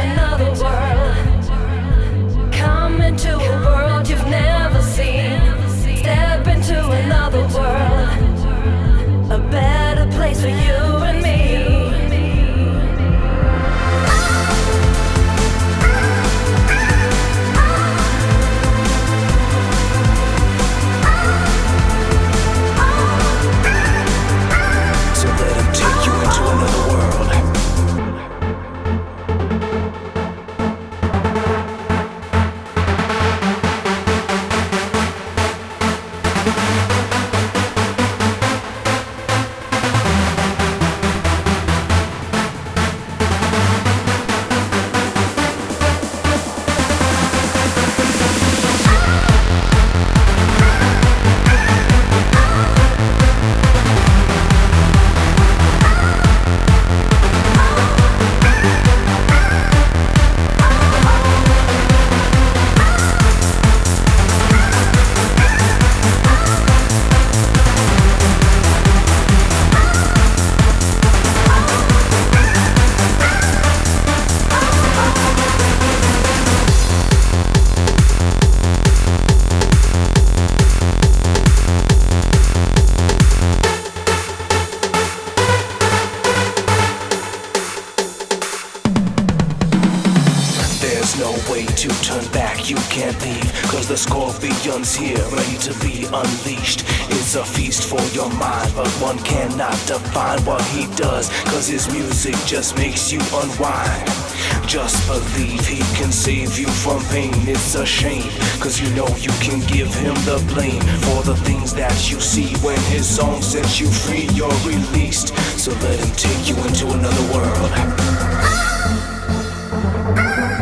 another world. Come into a world you've never seen. Step into another world. A better place for you and me. No way to turn back, you can't leave, cause the scorpion's here, ready to be unleashed. It's a feast for your mind, but one cannot define what he does, cause his music just makes you unwind. Just believe he can save you from pain. It's a shame, cause you know you can give him the blame for the things that you see. When his song sets you free, you're released. So let him take you into another world.